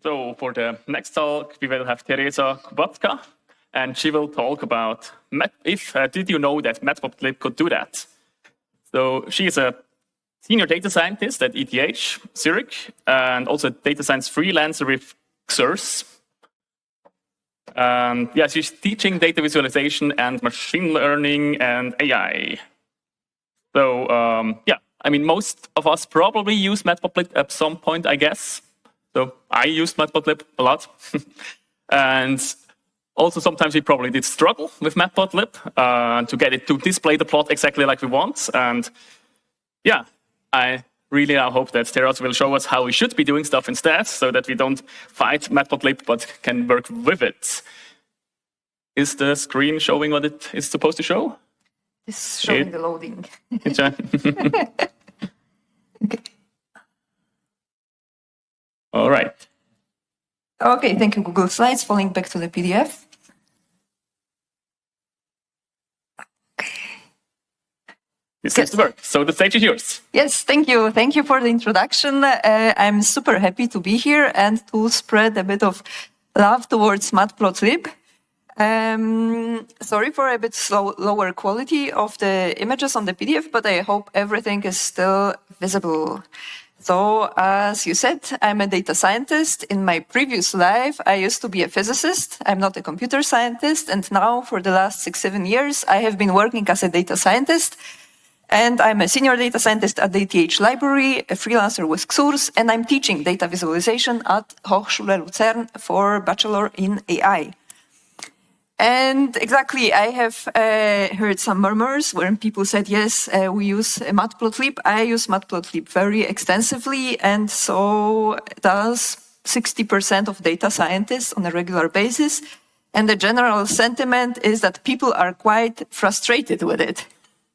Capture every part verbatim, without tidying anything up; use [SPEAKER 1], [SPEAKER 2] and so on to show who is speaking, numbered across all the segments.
[SPEAKER 1] So for the next talk, we will have Teresa Kubacka, and she will talk about Mat if uh, did you know that Matplotlib could do that? So she is a senior data scientist at E T H Zurich, and also a data science freelancer with Xers. And yeah, she's teaching data visualization and machine learning and A I. So um, yeah, I mean, most of us probably use Matplotlib at some point, I guess. So I used Matplotlib a lot. And also sometimes we probably did struggle with Matplotlib uh, to get it to display the plot exactly like we want. And yeah, I really now hope that Teresa will show us how we should be doing stuff instead, so that we don't fight Matplotlib but can work with it. Is the screen showing what it is supposed to show?
[SPEAKER 2] It's showing
[SPEAKER 1] it,
[SPEAKER 2] the loading.
[SPEAKER 1] Okay. All right.
[SPEAKER 2] Okay, thank you, Google Slides. Falling back to the P D F.
[SPEAKER 1] This seems to work. So the stage is yours.
[SPEAKER 2] Yes, thank you. Thank you for the introduction. Uh, I'm super happy to be here and to spread a bit of love towards Matplotlib. Um, sorry for a bit slow, lower quality of the images on the P D F, but I hope everything is still visible. So, as you said, I'm a data scientist. In my previous life, I used to be a physicist. I'm not a computer scientist. And now, for the last six, seven years, I have been working as a data scientist. And I'm a senior data scientist at the E T H Library, a freelancer with Xers, and I'm teaching data visualization at Hochschule Luzern for Bachelor in A I. And exactly, I have uh, heard some murmurs where people said, yes, uh, we use Matplotlib. I use Matplotlib very extensively, and so does sixty percent of data scientists on a regular basis. And the general sentiment is that people are quite frustrated with it,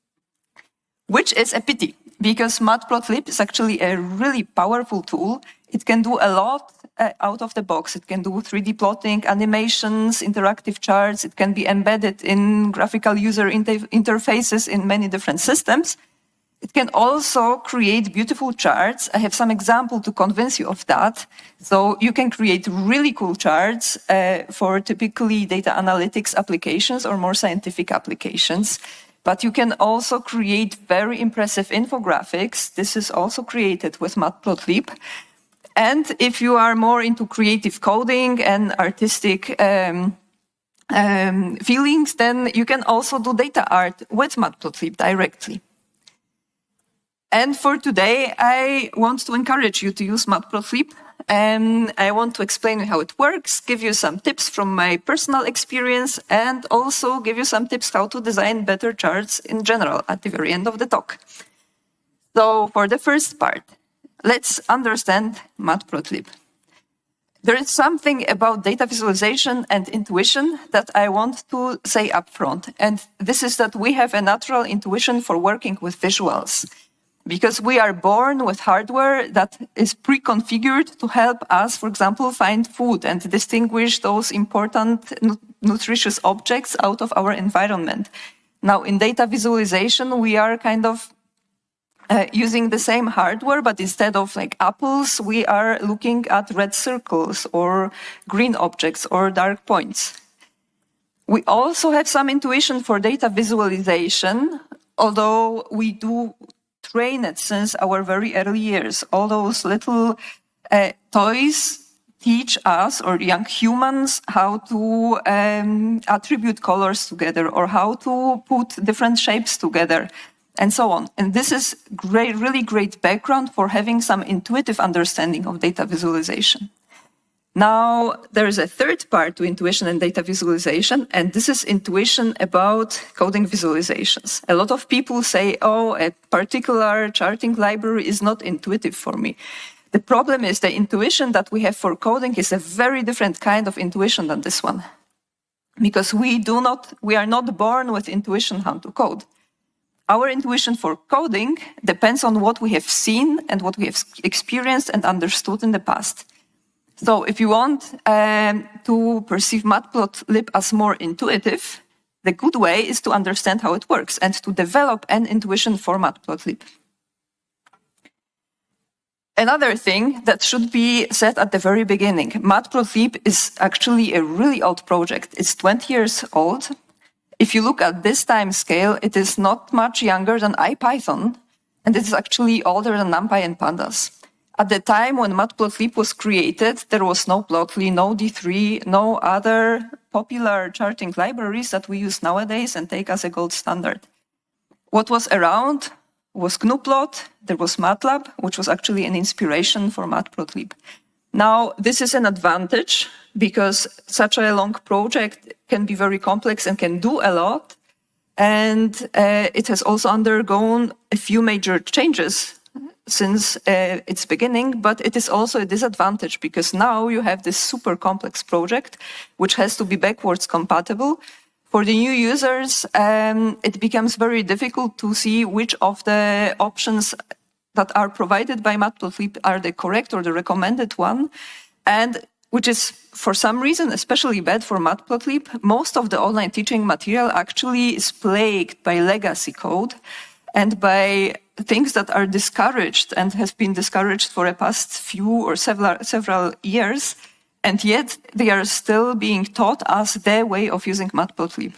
[SPEAKER 2] which is a pity, because Matplotlib is actually a really powerful tool. It can do a lot uh, out of the box. It can do three D plotting, animations, interactive charts. It can be embedded in graphical user inter interfaces in many different systems. It can also create beautiful charts. I have some example to convince you of that. So you can create really cool charts uh, for typically data analytics applications or more scientific applications. But you can also create very impressive infographics. This is also created with Matplotlib. And if you are more into creative coding and artistic um, um, feelings, then you can also do data art with Matplotlib directly. And for today, I want to encourage you to use Matplotlib. And I want to explain how it works, give you some tips from my personal experience, and also give you some tips how to design better charts in general at the very end of the talk. So for the first part, let's understand Matplotlib. There is something about data visualization and intuition that I want to say up front. And this is that we have a natural intuition for working with visuals, because we are born with hardware that is pre-configured to help us, for example, find food and distinguish those important nutritious objects out of our environment. Now, in data visualization, we are kind of uh, using the same hardware, but instead of like apples, we are looking at red circles or green objects or dark points. We also have some intuition for data visualization, although we do train it since our very early years. All those little uh, toys teach us, or young humans, how to um, attribute colors together, or how to put different shapes together, and so on. And this is great, really great background for having some intuitive understanding of data visualization. Now, there is a third part to intuition and data visualization, and this is intuition about coding visualizations. A lot of people say, oh, a particular charting library is not intuitive for me. The problem is the intuition that we have for coding is a very different kind of intuition than this one, because we do not, we are not born with intuition how to code. Our intuition for coding depends on what we have seen and what we have experienced and understood in the past. So if you want um, to perceive Matplotlib as more intuitive, the good way is to understand how it works and to develop an intuition for Matplotlib. Another thing that should be said at the very beginning, Matplotlib is actually a really old project. It's twenty years old. If you look at this time scale, it is not much younger than IPython, and it is actually older than NumPy and Pandas. At the time when Matplotlib was created, there was no Plotly, no D three, no other popular charting libraries that we use nowadays and take as a gold standard. What was around was gnuplot, there was MATLAB, which was actually an inspiration for Matplotlib. Now, this is an advantage because such a long project can be very complex and can do a lot. And uh, it has also undergone a few major changes since uh, its beginning, but it is also a disadvantage because now you have this super complex project, which has to be backwards compatible. For the new users, um, it becomes very difficult to see which of the options that are provided by Matplotlib are the correct or the recommended one, and which is, for some reason, especially bad for Matplotlib. Most of the online teaching material actually is plagued by legacy code and by things that are discouraged and has been discouraged for the past few or several, several years, and yet they are still being taught as their way of using Matplotlib.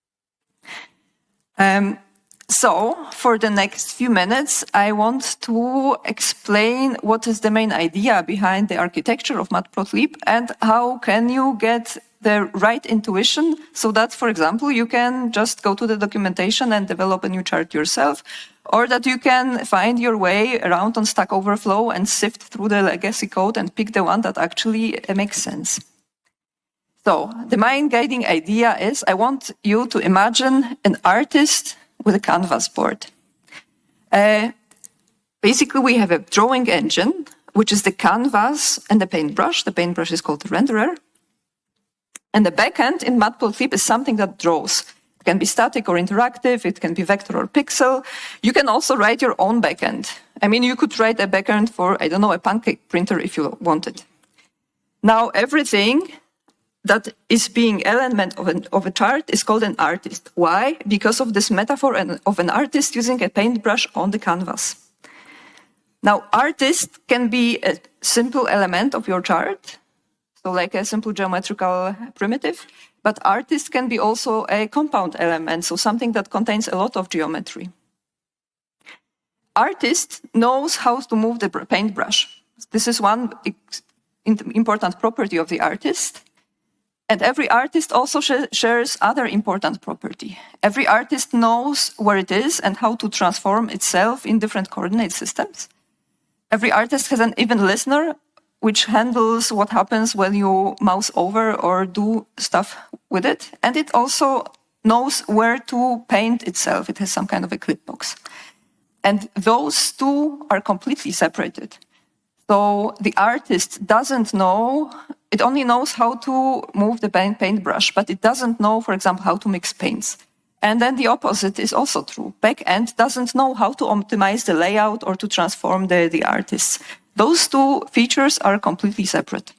[SPEAKER 2] Um, so, for the next few minutes, I want to explain what is the main idea behind the architecture of Matplotlib and how can you get the right intuition so that, for example, you can just go to the documentation and develop a new chart yourself, or that you can find your way around on Stack Overflow and sift through the legacy code and pick the one that actually makes sense. So, the main guiding idea is I want you to imagine an artist with a canvas board. Uh, basically, we have a drawing engine, which is the canvas and the paintbrush. The paintbrush is called the renderer. And the backend in Matplotlib is something that draws. It can be static or interactive, it can be vector or pixel. You can also write your own backend. I mean, you could write a backend for, I don't know, a pancake printer if you wanted. Now, everything that is being element of, an, of a chart is called an artist. Why? Because of this metaphor of an artist using a paintbrush on the canvas. Now, artist can be a simple element of your chart, so like a simple geometrical primitive, but artist can be also a compound element, so something that contains a lot of geometry. Artist knows how to move the paintbrush. This is one important property of the artist. And every artist also sh shares other important property. Every artist knows where it is and how to transform itself in different coordinate systems. Every artist has an even listener, which handles what happens when you mouse over or do stuff with it. And it also knows where to paint itself. It has some kind of a clip box. And those two are completely separated. So the artist doesn't know, it only knows how to move the paint paintbrush, but it doesn't know, for example, how to mix paints. And then the opposite is also true. Backend doesn't know how to optimize the layout or to transform the, the artists. Those two features are completely separate.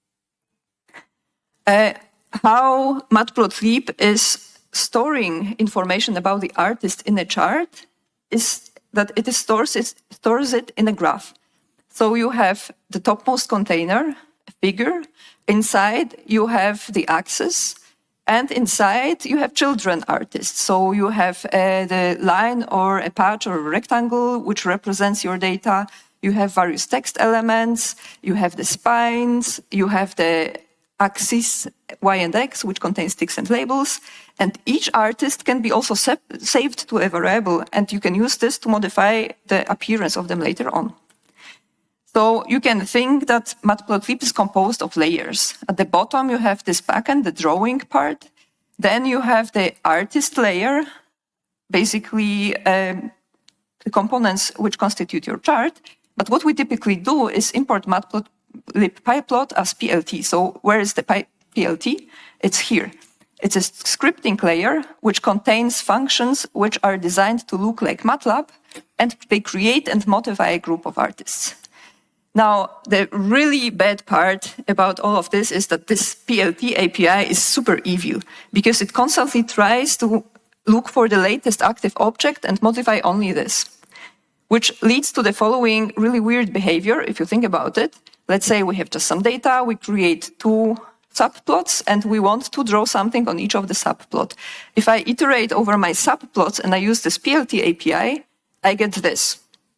[SPEAKER 2] Uh, how Matplotlib is storing information about the artist in a chart is that it stores it, stores it in a graph. So you have the topmost container, a figure. Inside you have the axis, and inside you have children artists. So you have uh, the line or a patch or a rectangle which represents your data. You have various text elements, you have the spines, you have the axis Y and X, which contains ticks and labels. And each artist can be also saved to a variable, and you can use this to modify the appearance of them later on. So you can think that Matplotlib is composed of layers. At the bottom, you have this backend, the drawing part. Then you have the artist layer, basically um, the components which constitute your chart. But what we typically do is import Matplotlib PyPlot as P L T. So where is the P L T? It's here. It's a scripting layer which contains functions which are designed to look like MATLAB, and they create and modify a group of artists. Now, the really bad part about all of this is that this P L T A P I is super evil because it constantly tries to look for the latest active object and modify only this. which leads to the following really weird behavior, if you think about it. Let's say we have just some data, we create two subplots, and we want to draw something on each of the subplot. If I iterate over my subplots and I use this P L T A P I, I get this.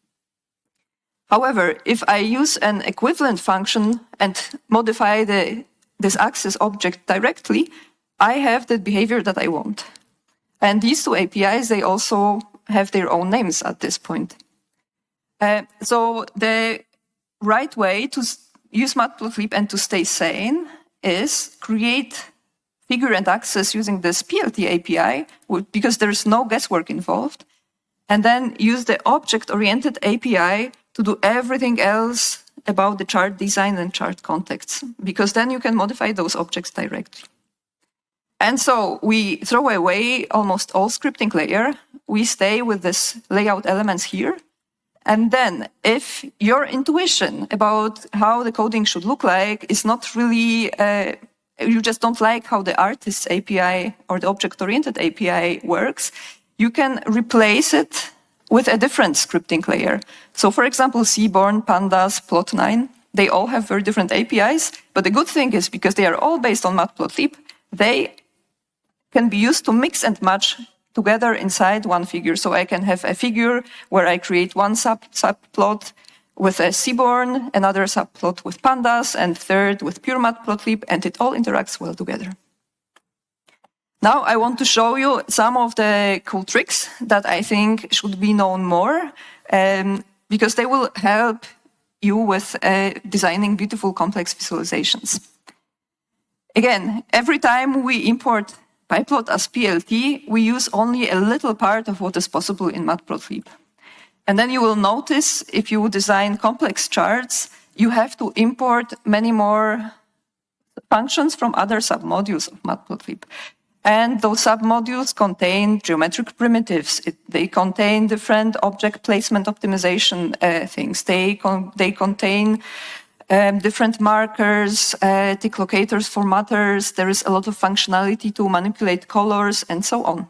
[SPEAKER 2] However, if I use an equivalent function and modify the, this axis object directly, I have the behavior that I want. And these two A P Is, they also have their own names at this point. Uh, so the right way to use Matplotlib and to stay sane is create figure and axis using this P L T A P I, because there's no guesswork involved, and then use the object-oriented A P I to do everything else about the chart design and chart context, because then you can modify those objects directly. And so we throw away almost all scripting layer. We stay with this layout elements here. And then if your intuition about how the coding should look like is not really, uh, you just don't like how the artist's A P I or the object-oriented A P I works, you can replace it with a different scripting layer. So for example, Seaborn, Pandas, Plot nine, they all have very different A P Is, but the good thing is because they are all based on Matplotlib, they can be used to mix and match together inside one figure. So I can have a figure where I create one sub subplot with a Seaborn, another subplot with Pandas, and third with pure Matplotlib, and it all interacts well together. Now I want to show you some of the cool tricks that I think should be known more, um, because they will help you with uh, designing beautiful complex visualizations. Again, every time we import PyPlot as P L T, we use only a little part of what is possible in Matplotlib. And then you will notice if you design complex charts, you have to import many more functions from other submodules of Matplotlib. And those submodules contain geometric primitives. It, they contain different object placement optimization uh, things. They, con they contain um, different markers, uh, tick locators, formatters. There is a lot of functionality to manipulate colors and so on.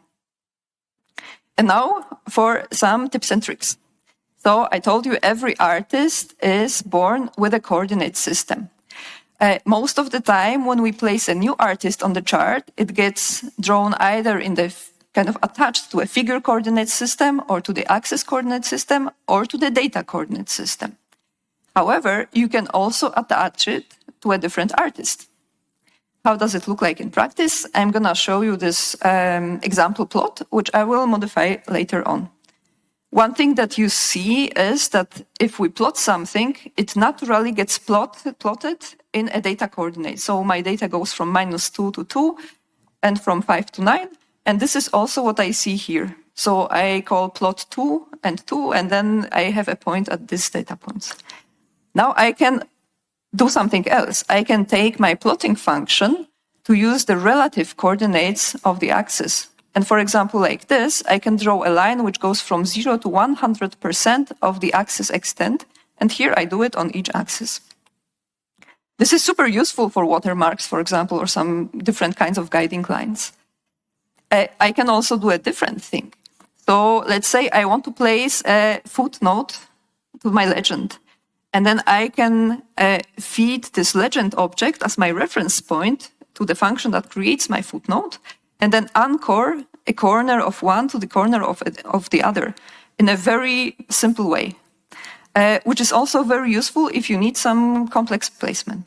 [SPEAKER 2] And now for some tips and tricks. So I told you every artist is born with a coordinate system. Uh, most of the time, when we place a new artist on the chart, it gets drawn either in the kind of attached to a figure coordinate system or to the axis coordinate system or to the data coordinate system. However, you can also attach it to a different artist. How does it look like in practice? I'm going to show you this um, example plot, which I will modify later on. One thing that you see is that if we plot something, it naturally gets plot, plotted in a data coordinate. So my data goes from minus two to two and from five to nine. And this is also what I see here. So I call plot two and two, and then I have a point at these data points. Now I can do something else. I can take my plotting function to use the relative coordinates of the axis. And for example, like this, I can draw a line which goes from zero to one hundred percent of the axis extent. And here I do it on each axis. This is super useful for watermarks, for example, or some different kinds of guiding lines. I, I can also do a different thing. So let's say I want to place a footnote to my legend. And then I can uh, feed this legend object as my reference point to the function that creates my footnote, and then anchor a corner of one to the corner of, of the other in a very simple way, uh, which is also very useful if you need some complex placement.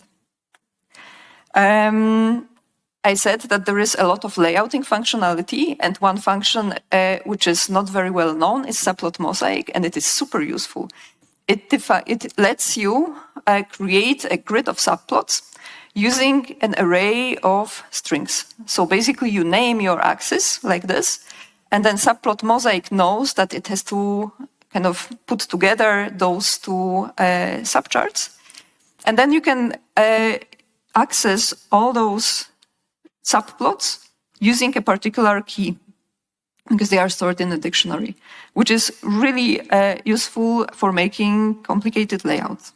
[SPEAKER 2] Um, I said that there is a lot of layouting functionality, and one function uh, which is not very well known is subplot mosaic, and it is super useful. It, it lets you uh, create a grid of subplots using an array of strings. So basically you name your axis like this, and then subplot mosaic knows that it has to kind of put together those two uh, subcharts. And then you can uh, access all those subplots using a particular key, because they are stored in a dictionary, which is really uh, useful for making complicated layouts.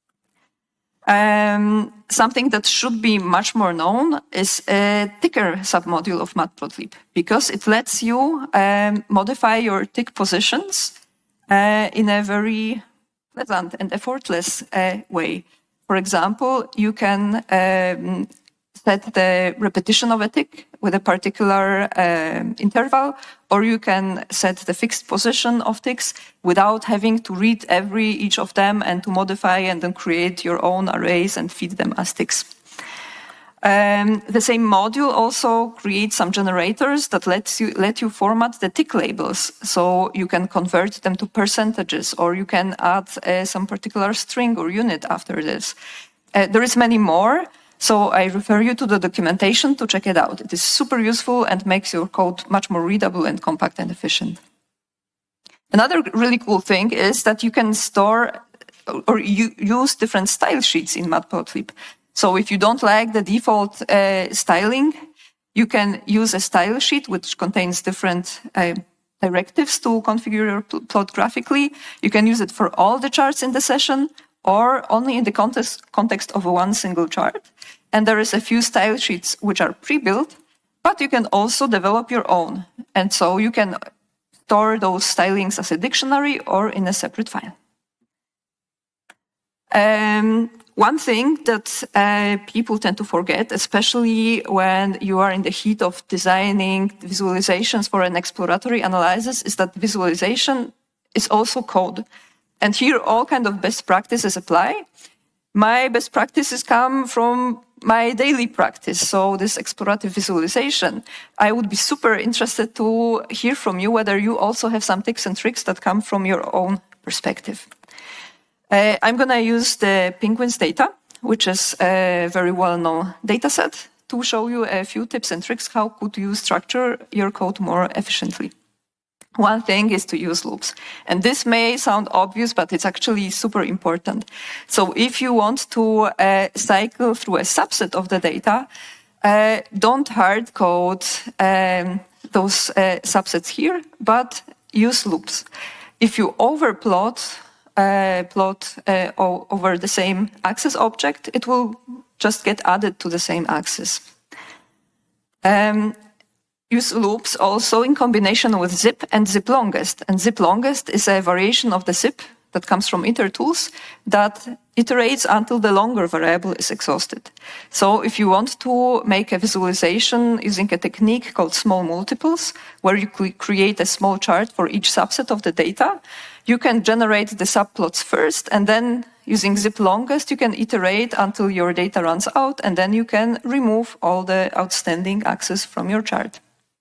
[SPEAKER 2] Um, something that should be much more known is a ticker submodule of Matplotlib, because it lets you um, modify your tick positions uh, in a very pleasant and effortless uh, way. For example, you can um, set the repetition of a tick with a particular um, interval, or you can set the fixed position of ticks without having to read every each of them and to modify and then create your own arrays and feed them as ticks. Um, the same module also creates some generators that lets you let you format the tick labels, so you can convert them to percentages, or you can add uh, some particular string or unit after this. Uh, there is many more, so I refer you to the documentation to check it out. It is super useful and makes your code much more readable and compact and efficient. Another really cool thing is that you can store or you use different style sheets in Matplotlib. So if you don't like the default uh, styling, you can use a style sheet which contains different uh, directives to configure your pl plot graphically. You can use it for all the charts in the session or only in the context, context of one single chart. And there is a few style sheets which are pre-built, but you can also develop your own. And so you can store those stylings as a dictionary or in a separate file. Um, One thing that uh, people tend to forget, especially when you are in the heat of designing visualizations for an exploratory analysis, is that visualization is also code. And here all kind of best practices apply. My best practices come from my daily practice, so this explorative visualization. I would be super interested to hear from you whether you also have some tips and tricks that come from your own perspective. Uh, I'm going to use the Penguins data, which is a very well-known data set, to show you a few tips and tricks how could you structure your code more efficiently. One thing is to use loops. And this may sound obvious, but it's actually super important. So if you want to uh, cycle through a subset of the data, uh, don't hard code um, those uh, subsets here, but use loops. If you overplot Uh, plot uh, over the same axis object, it will just get added to the same axis. Um, use loops also in combination with zip and zip longest. And zip longest is a variation of the zip that comes from itertools that iterates until the longer variable is exhausted. So if you want to make a visualization using a technique called small multiples, where you create a small chart for each subset of the data, you can generate the subplots first, and then using zip longest, you can iterate until your data runs out, and then you can remove all the outstanding axes from your chart.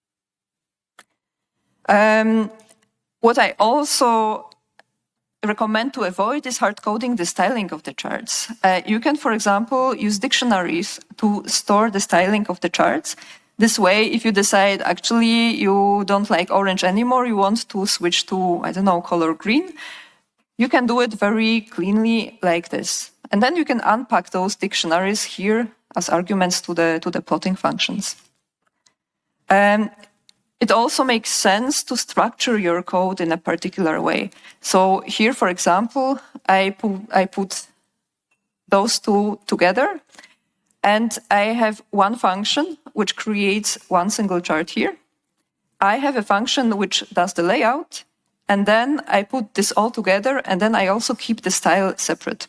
[SPEAKER 2] Um, what I also recommend to avoid is hard coding the styling of the charts. Uh, you can, for example, use dictionaries to store the styling of the charts. This way, if you decide actually you don't like orange anymore, you want to switch to, I don't know, color green, you can do it very cleanly like this. And then you can unpack those dictionaries here as arguments to the, to the plotting functions. Um, It also makes sense to structure your code in a particular way. So here, for example, I put, I put those two together, and I have one function which creates one single chart here. I have a function which does the layout, and then I put this all together, and then I also keep the style separate.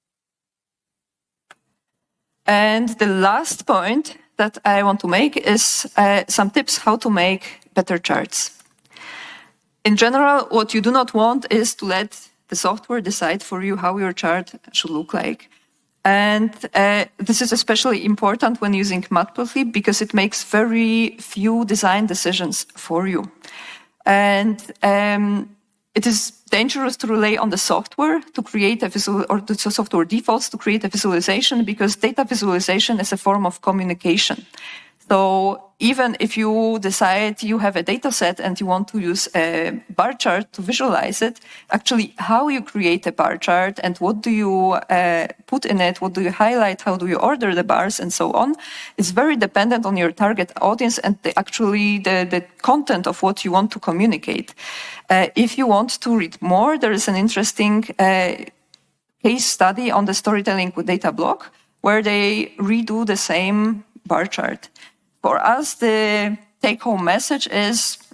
[SPEAKER 2] And the last point that I want to make is uh, some tips how to make better charts. In general, what you do not want is to let the software decide for you how your chart should look like. And uh, this is especially important when using Matplotlib because it makes very few design decisions for you. And um, it is dangerous to rely on the software to create a visual, or the software defaults to create a visualization, because data visualization is a form of communication. So even if you decide you have a data set and you want to use a bar chart to visualize it, actually how you create a bar chart and what do you uh, put in it, what do you highlight, how do you order the bars and so on, is very dependent on your target audience and the, actually the, the content of what you want to communicate. Uh, if you want to read more, there is an interesting uh, case study on the Storytelling with Data blog where they redo the same bar chart. For us, the take-home message is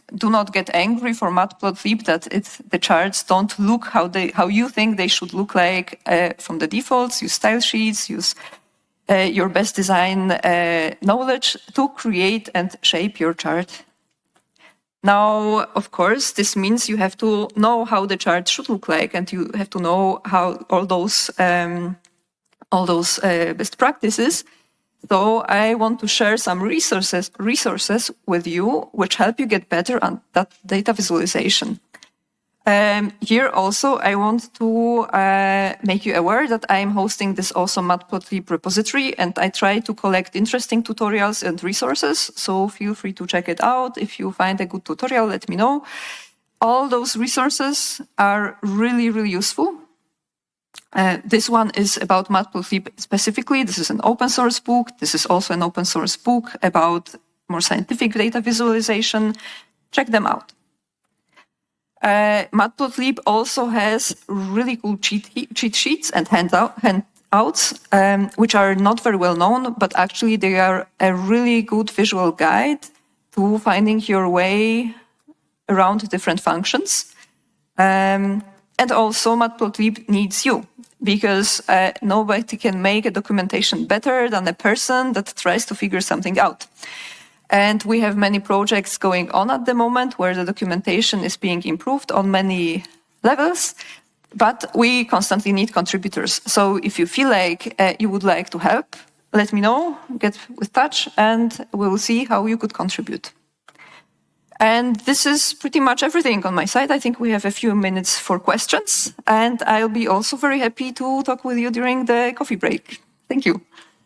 [SPEAKER 2] do not get angry for Matplotlib that it, the charts don't look how they how you think they should look like uh, from the defaults. Use style sheets, use uh, your best design uh, knowledge to create and shape your chart. Now, of course, this means you have to know how the chart should look like, and you have to know how all those um, all those uh, best practices. So I want to share some resources resources with you, which help you get better at that data visualization. Um, here also, I want to uh, make you aware that I am hosting this awesome Matplotlib repository, and I try to collect interesting tutorials and resources. So feel free to check it out. If you find a good tutorial, let me know. All those resources are really, really useful. Uh, this one is about Matplotlib specifically. This is an open source book. This is also an open source book about more scientific data visualization. Check them out. Uh, Matplotlib also has really cool cheat, cheat sheets and handout, handouts, um, which are not very well known, but actually they are a really good visual guide to finding your way around different functions. Um, and also Matplotlib needs you, because uh, nobody can make a documentation better than a person that tries to figure something out. And we have many projects going on at the moment where the documentation is being improved on many levels, but we constantly need contributors. So if you feel like uh, you would like to help, let me know, get with touch, and we'll see how you could contribute. And this is pretty much everything on my side. I think we have a few minutes for questions, and I'll be also very happy to talk with you during the coffee break. Thank you.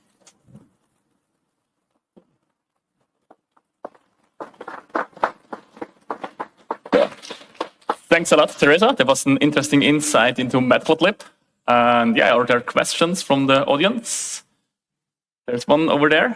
[SPEAKER 1] Thanks a lot, Teresa. That was an interesting insight into Matplotlib. And yeah, are there questions from the audience? There's one over there.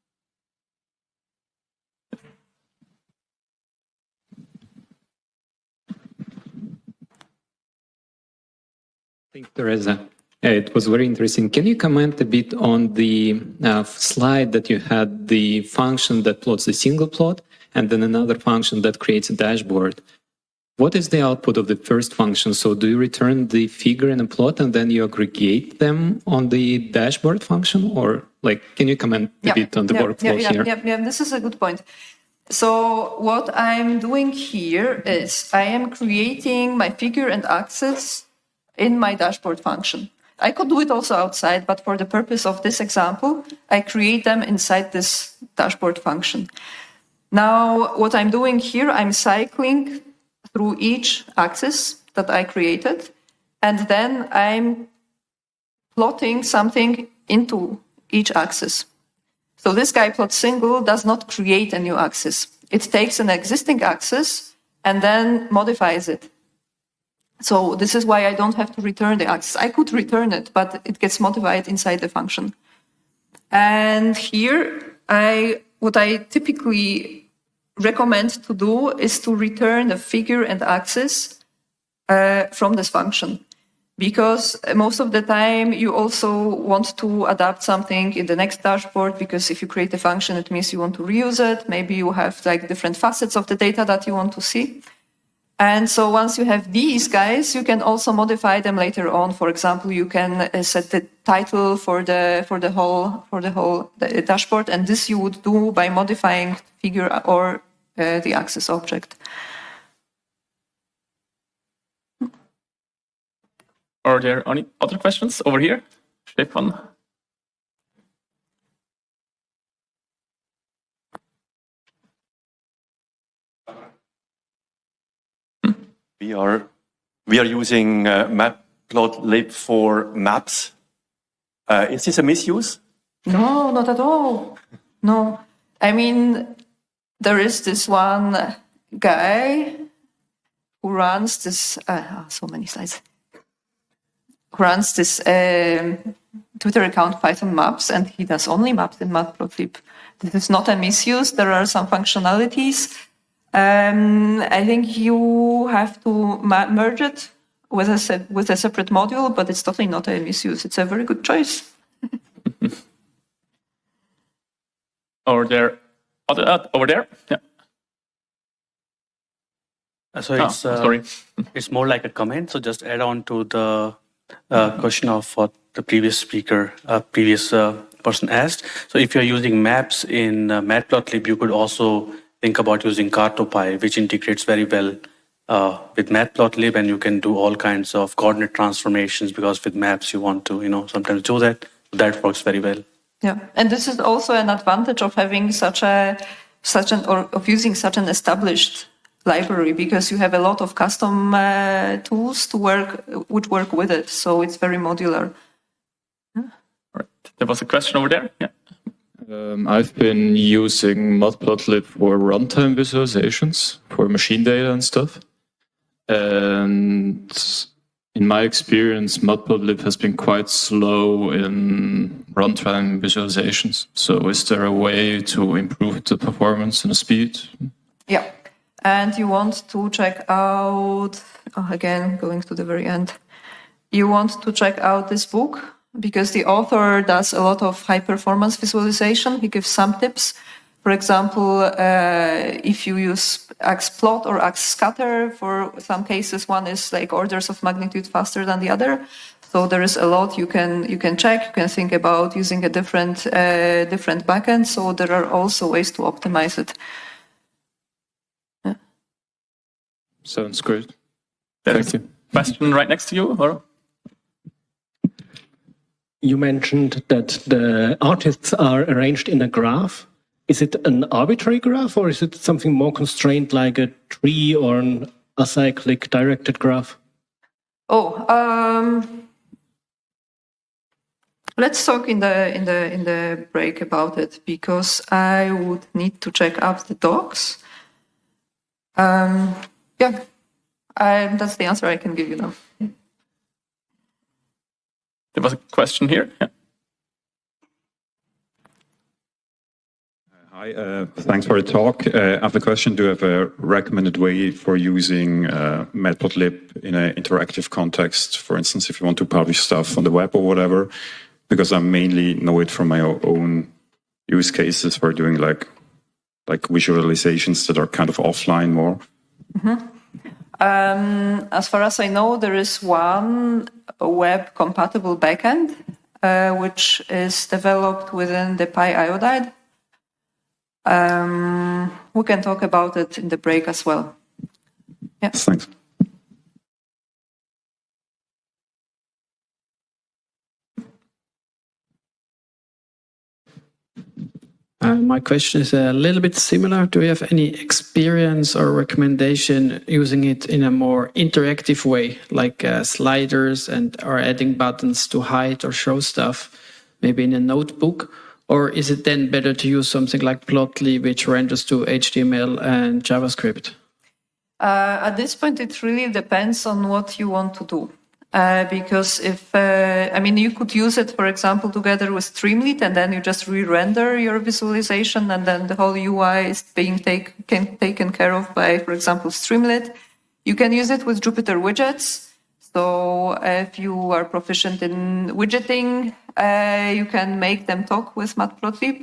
[SPEAKER 3] Thank you, Teresa. It was very interesting. Can you comment a bit on the uh, slide that you had, the function that plots a single plot and then another function that creates a dashboard? What is the output of the first function? So do you return the figure in a plot and then you aggregate them on the dashboard function? Or like, can you comment a
[SPEAKER 2] yeah,
[SPEAKER 3] bit on the
[SPEAKER 2] yeah,
[SPEAKER 3] workflow
[SPEAKER 2] yeah,
[SPEAKER 3] here?
[SPEAKER 2] Yeah, yeah, this is a good point. So what I'm doing here is I am creating my figure and axis in my dashboard function. I could do it also outside, but for the purpose of this example, I create them inside this dashboard function. Now, what I'm doing here, I'm cycling through each axis that I created, and then I'm plotting something into each axis. So this guy plot single does not create a new axis. It takes an existing axis and then modifies it. So this is why I don't have to return the axis. I could return it, but it gets modified inside the function. And here, I what I typically recommend to do is to return the figure and axis uh, from this function. Because most of the time you also want to adapt something in the next dashboard, because if you create a function, it means you want to reuse it. Maybe you have like different facets of the data that you want to see. And so once you have these guys, you can also modify them later on. For example, you can uh, set the title for the for the whole for the whole the dashboard, and this you would do by modifying figure or uh, the axis object.
[SPEAKER 1] Are there any other questions over here? Stefan?
[SPEAKER 4] We are we are using uh, Matplotlib for maps. Uh, is this a misuse?
[SPEAKER 2] No, not at all. No, I mean, there is this one guy who runs this. Uh, so many slides. Who runs this um, Twitter account Python Maps, and he does only maps in Matplotlib. This is not a misuse. There are some functionalities. Um, I think you have to ma- merge it with a se- with a separate module, but it's totally not a misuse. It's a very good choice.
[SPEAKER 1] Or there, other, uh, over there? Yeah.
[SPEAKER 5] Uh, So
[SPEAKER 1] Oh,
[SPEAKER 5] it's uh,
[SPEAKER 1] sorry.
[SPEAKER 5] it's more like a comment. So just add on to the uh, question of what the previous speaker, uh, previous uh, person asked. So if you're using maps in uh, Matplotlib, you could also think about using Cartopy, which integrates very well uh, with Matplotlib, and you can do all kinds of coordinate transformations because with maps you want to, you know, sometimes do that. That works very well.
[SPEAKER 2] Yeah, and this is also an advantage of having such a such an or of using such an established library, because you have a lot of custom uh, tools to work would work with it. So it's very modular.
[SPEAKER 1] Right. There was a question over there. Yeah.
[SPEAKER 6] Um, I've been using Matplotlib for runtime visualizations for machine data and stuff. And in my experience, Matplotlib has been quite slow in runtime visualizations. So is there a way to improve the performance and the speed?
[SPEAKER 2] Yeah, and you want to check out oh, again going to the very end. You want to check out this book, because the author does a lot of high performance visualization. He gives some tips. For example, uh, if you use axplot or axscatter, for some cases, one is like orders of magnitude faster than the other. So there is a lot you can you can check. You can think about using a different uh, different backend. So there are also ways to optimize it. Yeah.
[SPEAKER 6] Sounds great.
[SPEAKER 1] There's
[SPEAKER 6] Thank you.
[SPEAKER 1] a question right next to you. Or?
[SPEAKER 7] You mentioned that the artists are arranged in a graph. Is it an arbitrary graph, or is it something more constrained like a tree or an acyclic directed graph?
[SPEAKER 2] Oh, um, let's talk in the in the in the break about it, because I would need to check up the docs. Um, yeah, I, that's the answer I can give you now.
[SPEAKER 1] There was a question here. Yeah.
[SPEAKER 8] Hi, uh, thanks for the talk. Uh, I have a question. Do you have a recommended way for using uh, Matplotlib in an interactive context? For instance, if you want to publish stuff on the web or whatever, because I mainly know it from my own use cases for doing like like visualizations that are kind of offline more.
[SPEAKER 2] Mm-hmm. Um, as far as I know, there is one web-compatible backend, uh, which is developed within the PyIodide. Um, we can talk about it in the break as well. Yeah.
[SPEAKER 8] Thanks.
[SPEAKER 9] Uh, my question is a little bit similar. Do you have any experience or recommendation using it in a more interactive way, like uh, sliders and or adding buttons to hide or show stuff, maybe in a notebook? Or is it then better to use something like Plotly, which renders to H T M L and JavaScript?
[SPEAKER 2] Uh, at this point, it really depends on what you want to do. Uh, because if, uh, I mean, you could use it, for example, together with Streamlit, and then you just re-render your visualization, and then the whole U I is being take, can, taken care of by, for example, Streamlit. You can use it with Jupyter widgets. So if you are proficient in widgeting, uh, you can make them talk with Matplotlib.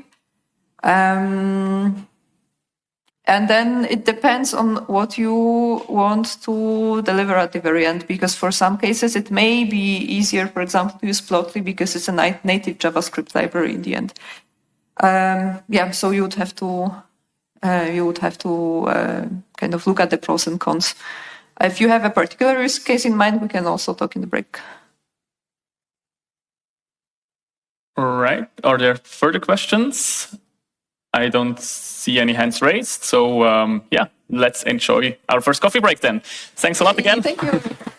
[SPEAKER 2] Um, And then it depends on what you want to deliver at the very end, because for some cases it may be easier, for example, to use Plotly because it's a native JavaScript library in the end. Um, yeah, so you would have to uh, you would have to uh, kind of look at the pros and cons. If you have a particular use case in mind, we can also talk in the break.
[SPEAKER 1] All right. Are there further questions? I don't see any hands raised. So um, yeah, let's enjoy our first coffee break then. Thanks a lot again.
[SPEAKER 2] Thank you.